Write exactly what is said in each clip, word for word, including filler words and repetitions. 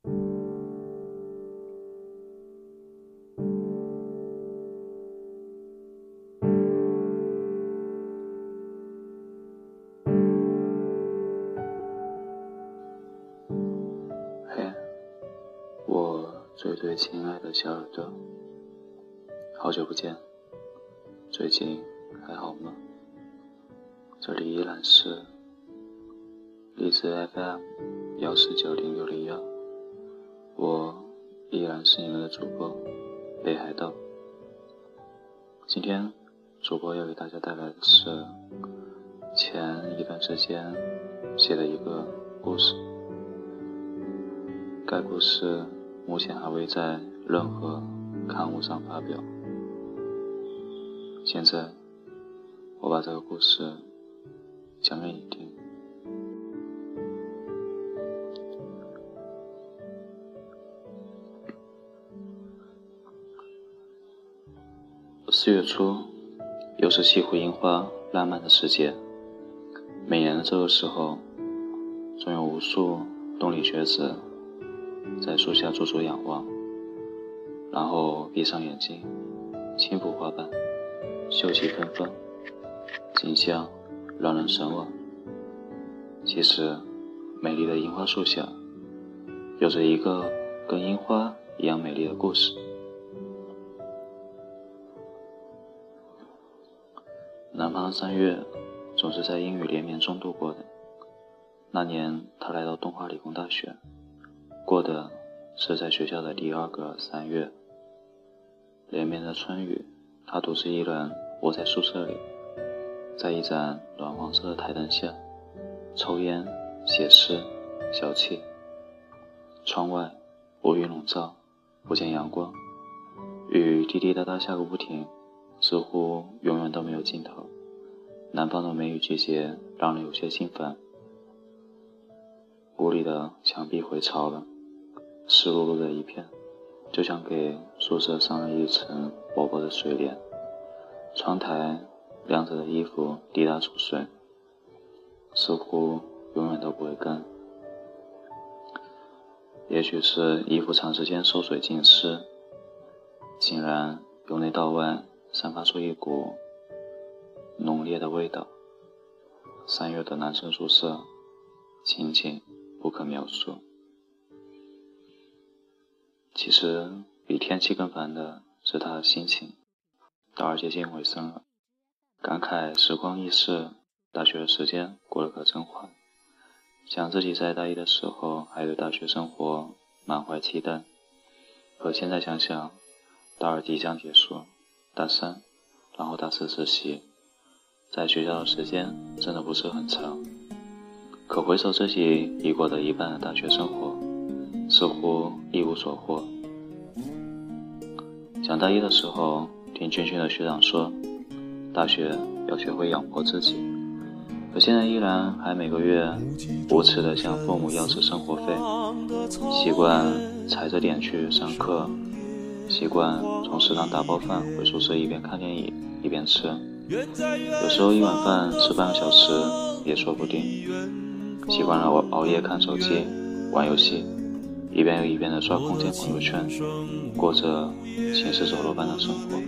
嘿，我最最亲爱的小耳朵，好久不见，最近还好吗？这里依然是荔枝 F M 一四九零六零一，我依然是你们的主播北海道。今天主播要给大家带来的是前一段时间写的一个故事，该故事目前还未在任何刊物上发表。现在我把这个故事讲给你听。四月初，又是西湖樱花烂漫的时节。每年的这个时候，总有无数东里学子在树下驻足仰望，然后闭上眼睛，轻抚花瓣，秀气芬芳，景象让人神往。其实，美丽的樱花树下，有着一个跟樱花一样美丽的故事。南方的三月总是在阴雨连绵中度过的。那年他来到东华理工大学，过的是在学校的第二个三月。连绵的春雨，他独自一人窝在宿舍里，在一盏暖黄色的台灯下抽烟、写诗、小憩。窗外乌云笼罩，不见阳光，雨滴滴答答下个不停，似乎永远都没有尽头。南方的梅雨季节让人有些心烦。屋里的墙壁灰潮了，湿漉漉的一片，就像给宿舍上了一层薄薄的水帘。窗台晾着的衣服滴答出水，似乎永远都不会干。也许是衣服长时间受水浸湿，竟然由内到外散发出一股浓烈的味道。三月的男生宿舍情景不可描述。其实比天气更烦的是他的心情。大二接近尾声了，感慨时光易逝，大学的时间过得可真快。想自己在大一的时候还对大学生活满怀期待，可现在想想，大二即将结束，大三然后大四实习，在学校的时间真的不是很长。可回首自己已过了一半的大学生活，似乎一无所获。想大一的时候听军训的学长说，大学要学会养活自己，可现在依然还每个月无耻地向父母要吃生活费，习惯踩着点去上课，习惯从食堂打包饭回宿舍，一边看电影一边吃，有时候一碗饭吃半个小时也说不定。习惯了熬夜看手机玩游戏，一遍又一遍地刷空间朋友圈，过着行尸走肉般的生活。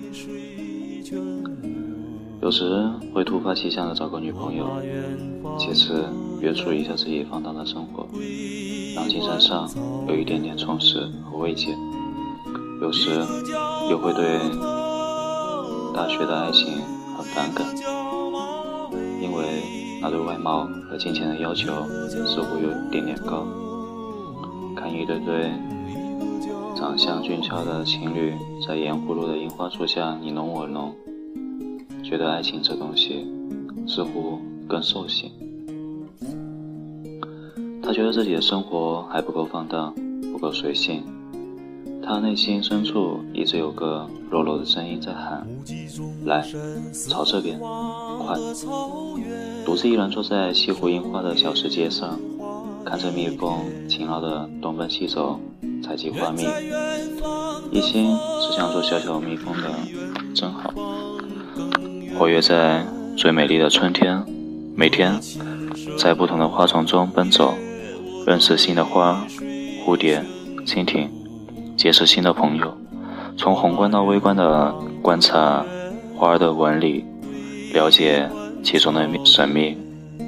有时会突发奇想地找个女朋友，借此约束一下自己放荡的生活，让精神上有一点点充实和慰藉。有时又会对大学的爱情很反感，因为那对外貌和金钱的要求似乎有一点点高。看一对对长相俊俏的情侣在盐湖路的樱花树下你侬我侬，觉得爱情这东西似乎更兽性。他觉得自己的生活还不够放荡，不够随性。他内心深处一直有个弱弱的声音在喊，来，朝这边，快。独自一人坐在西湖樱花的小石阶上，看着蜜蜂勤劳地东奔西走采集花蜜，一心只想做小小蜜蜂的真好。活跃在最美丽的春天，每天在不同的花丛中奔走，认识新的花， 蝴蝶、蜻蜓，结识新的朋友，从宏观到微观的观察花儿的纹理，了解其中的神秘。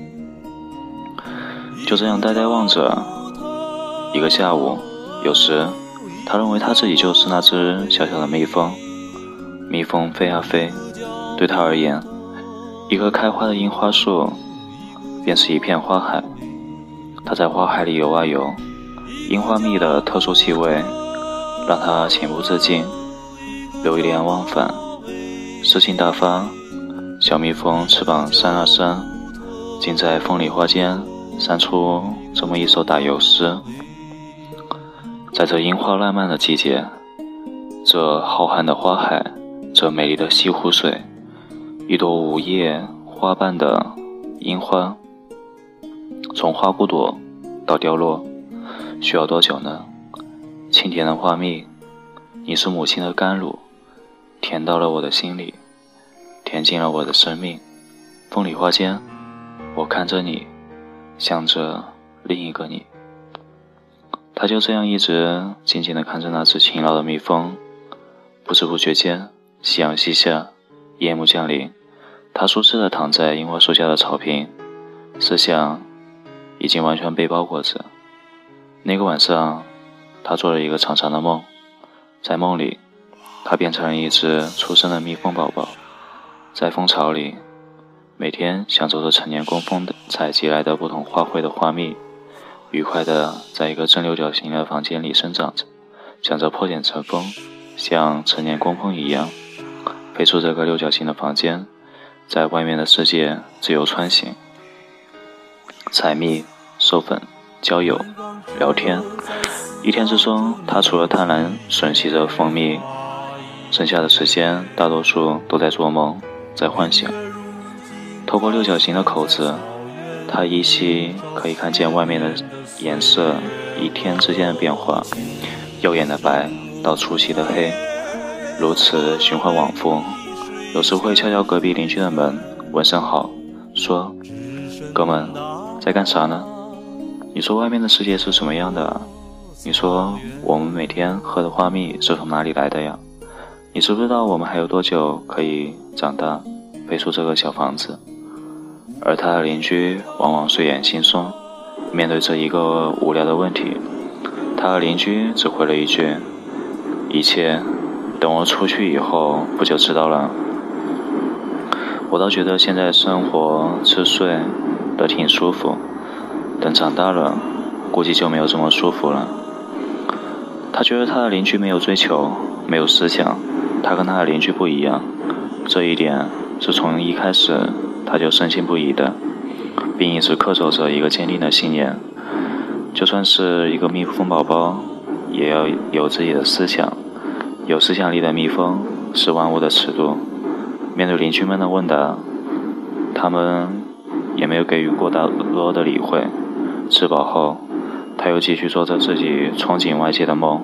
就这样呆呆望着一个下午，有时他认为他自己就是那只小小的蜜蜂，蜜蜂飞啊飞，对他而言，一棵开花的樱花树便是一片花海。他在花海里游啊游，樱花蜜的特殊气味让他情不自禁，流连忘返，诗兴大发。小蜜蜂翅膀扇啊扇，竟在风里花间扇出这么一首打油诗。在这樱花烂漫的季节，这浩瀚的花海，这美丽的西湖水，一朵五叶花瓣的樱花从花骨朵到凋落需要多久呢？清甜的花蜜，你是母亲的甘露，甜到了我的心里，甜进了我的生命。风里花间，我看着你，想着另一个你。他就这样一直静静地看着那只勤劳的蜜蜂。不知不觉间，夕阳西下，夜幕降临，他舒适地躺在樱花树下的草坪，思想已经完全被包裹着。那个晚上，他做了一个长长的梦，在梦里，他变成了一只出生的蜜蜂宝宝，在蜂巢里，每天享受着成年工蜂采集来的不同花卉的花蜜，愉快地在一个正六角形的房间里生长着，想着破茧成蜂，像成年工蜂一样飞出这个六角形的房间，在外面的世界自由穿行，采蜜、授粉、交友、聊天。一天之中，他除了贪婪吮吸着蜂蜜，剩下的时间大多数都在做梦，在幻想。透过六角形的口子，他依稀可以看见外面的颜色一天之间的变化，耀眼的白到出奇的黑，如此循环往复。有时会敲敲隔壁邻居的门，问声好，说：哥们，在干啥呢？你说外面的世界是什么样的啊？你说我们每天喝的花蜜是从哪里来的呀？你知不知道我们还有多久可以长大，飞出这个小房子？而他的邻居往往睡眼惺忪，面对这一个无聊的问题，他的邻居只回了一句：一切等我出去以后不就知道了。我倒觉得现在生活吃睡的挺舒服，等长大了估计就没有这么舒服了。他觉得他的邻居没有追求，没有思想，他跟他的邻居不一样，这一点是从一开始他就深信不疑的，并一直恪守着一个坚定的信念：就算是一个蜜蜂宝宝，也要有自己的思想。有思想力的蜜蜂是万物的尺度。面对邻居们的问答，他们也没有给予过大多的理会。吃饱后，他又继续做着自己憧憬外界的梦。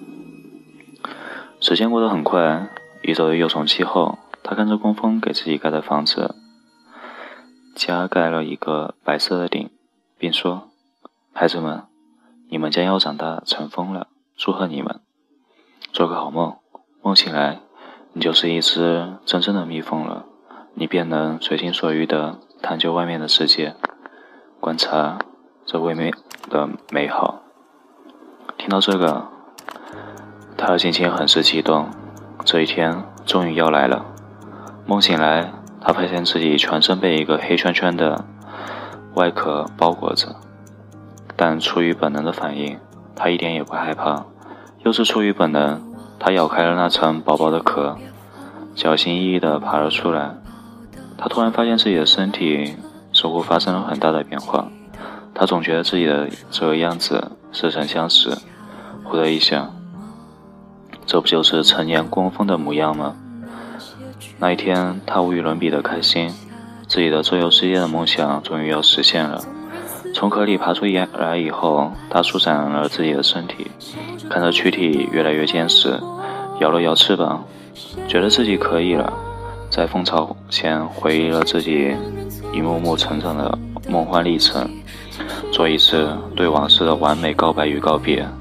时间过得很快，一周的幼虫期后，他看着工蜂给自己盖的房子加盖了一个白色的顶，并说：孩子们，你们将要长大成蜂了，祝贺你们，做个好梦，梦醒来你就是一只真正的蜜蜂了，你便能随心所欲地探究外面的世界，观察这微妙的美好。听到这个，他的心情很是激动，这一天终于要来了。梦醒来，他发现自己全身被一个黑圈圈的外壳包裹着，但出于本能的反应，他一点也不害怕。又是出于本能，他咬开了那层薄薄的壳，小心翼翼地爬了出来。他突然发现自己的身体似乎发生了很大的变化，他总觉得自己的这个样子似曾相识。忽的一想，这不就是成年工蜂的模样吗？那一天，他无与伦比的开心，自己的周游世界的梦想终于要实现了。从壳里爬出来以后，他舒展了自己的身体，看着躯体越来越坚实，摇了摇翅膀，觉得自己可以了。在蜂巢前回忆了自己一幕幕成长的梦幻历程，做一次对往事的完美告白与告别。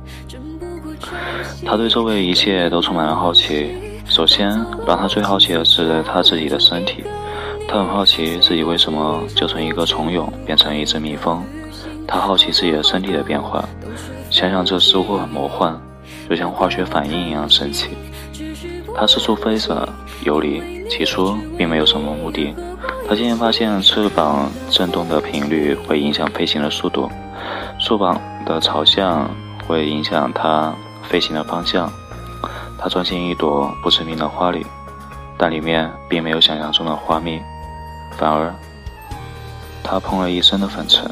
他对周围一切都充满了好奇。首先，让他最好奇的是他自己的身体。他很好奇自己为什么就从一个虫蛹变成一只蜜蜂。他好奇自己的身体的变化，想想这似乎很魔幻，就像化学反应一样神奇。他四处飞着游离，起初并没有什么目的。他渐渐发现翅膀震动的频率会影响飞行的速度，翅膀的朝向会影响它飞行的方向。他钻进一朵不知名的花里，但里面并没有想象中的花蜜，反而他碰了一身的粉尘。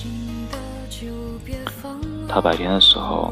他白天的时候，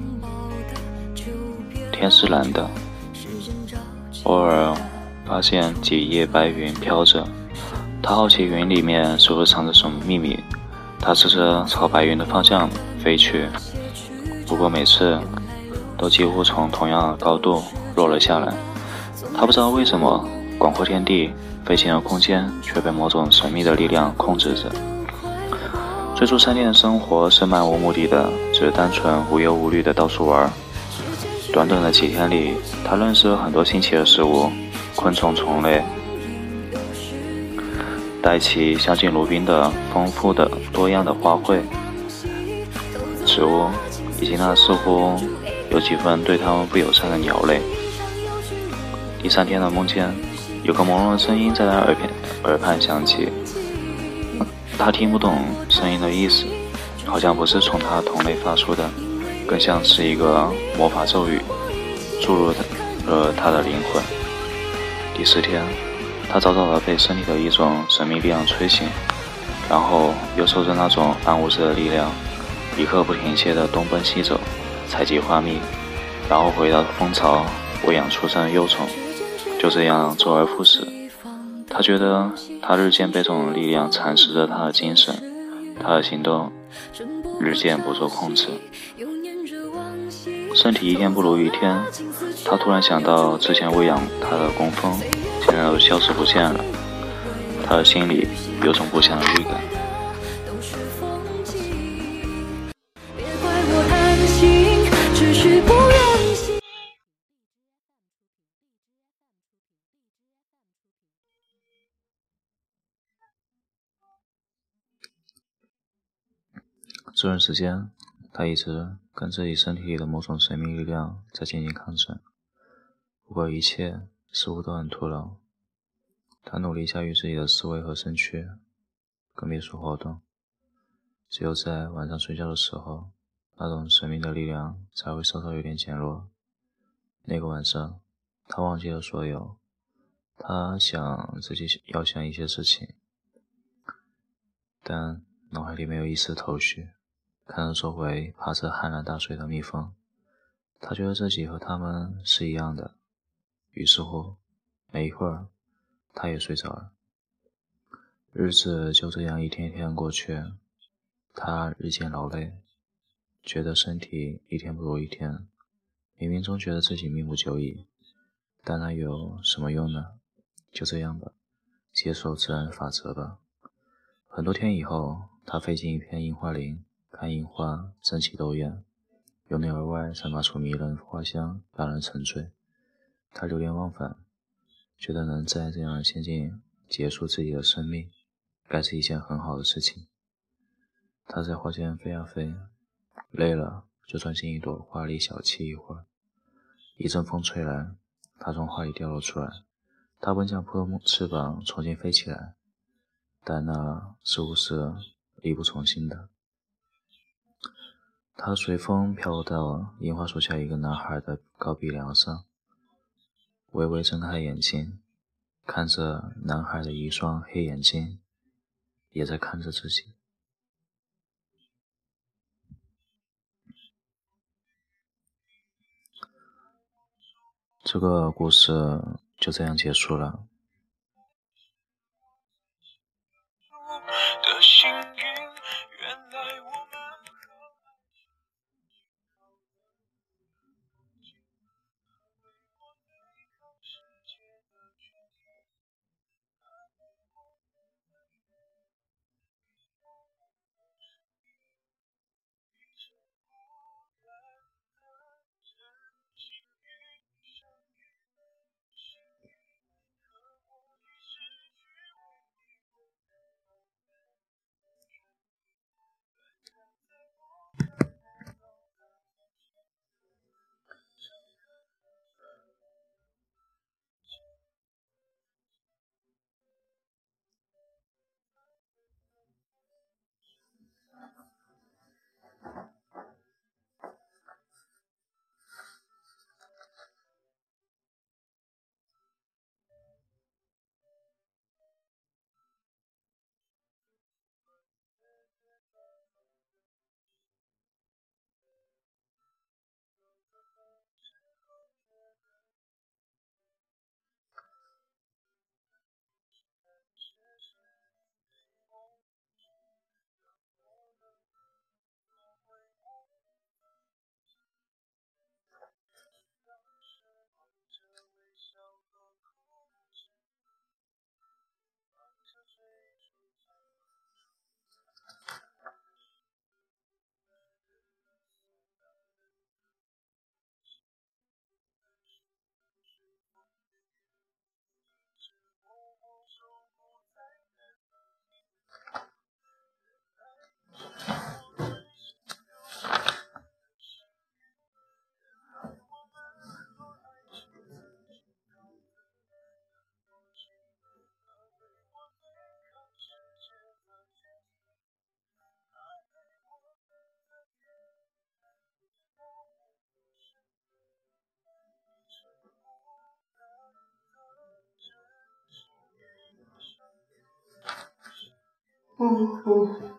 天是蓝的，偶尔发现几叶白云飘着。他好奇云里面是不是藏着什么秘密。他试着朝白云的方向飞去，不过每次都几乎从同样的高度落了下来。他不知道为什么，广阔天地、飞行的空间却被某种神秘的力量控制着。最初三天的生活是漫无目的的，只是单纯无忧无虑的到处玩。短短的几天里，他认识了很多新奇的事物，昆虫、虫类，带起相敬如宾的丰富的多样的花卉、植物，以及那似乎有几分对他们不友善的鸟类。第三天的梦间，有个朦胧的声音在他耳边耳畔响起，他听不懂声音的意思，好像不是从他同类发出的，更像是一个魔法咒语注入了他的灵魂。第四天，他早早地被身体的一种神秘力量吹醒，然后又受着那种暗物质的力量，一刻不停歇地东奔西走，采集花蜜，然后回到蜂巢喂养出生的幼虫，就这样周而复始。他觉得他日渐被这种力量蚕食着他的精神，他的行动日渐不受控制，身体一天不如一天。他突然想到之前喂养他的工蜂现在都消失不见了，他的心里有种不祥的预感。这段时间，他一直跟自己身体里的某种神秘力量在进行抗争，不过一切似乎都很徒劳。他努力驾驭自己的思维和身躯，更别说活动。只有在晚上睡觉的时候，那种神秘的力量才会稍稍有点减弱。那个晚上，他忘记了所有，他想自己要想一些事情，但脑海里没有一丝头绪。看着周围趴着酣然大睡的蜜蜂，他觉得自己和他们是一样的。于是乎，没一会儿，他也睡着了。日子就这样一天天过去，他日渐劳累，觉得身体一天不如一天，冥冥中觉得自己命不久矣，但那有什么用呢？就这样吧，接受自然法则吧。很多天以后，他飞进一片樱花林，看樱花争奇斗艳，由内而外散发出迷人花香，让人沉醉。他流连忘返，觉得能在这样的仙境结束自己的生命，该是一件很好的事情。他在花间飞啊飞，累了就钻进一朵花里小憩一会儿。一阵风吹来，他从花里掉了出来，他本想扑翅膀重新飞起来，但那似乎是力不从心的。他随风飘落到樱花树下一个男孩的高鼻梁上，微微睁开眼睛，看着男孩的一双黑眼睛也在看着自己。这个故事就这样结束了。的幸运，原来我们痛苦。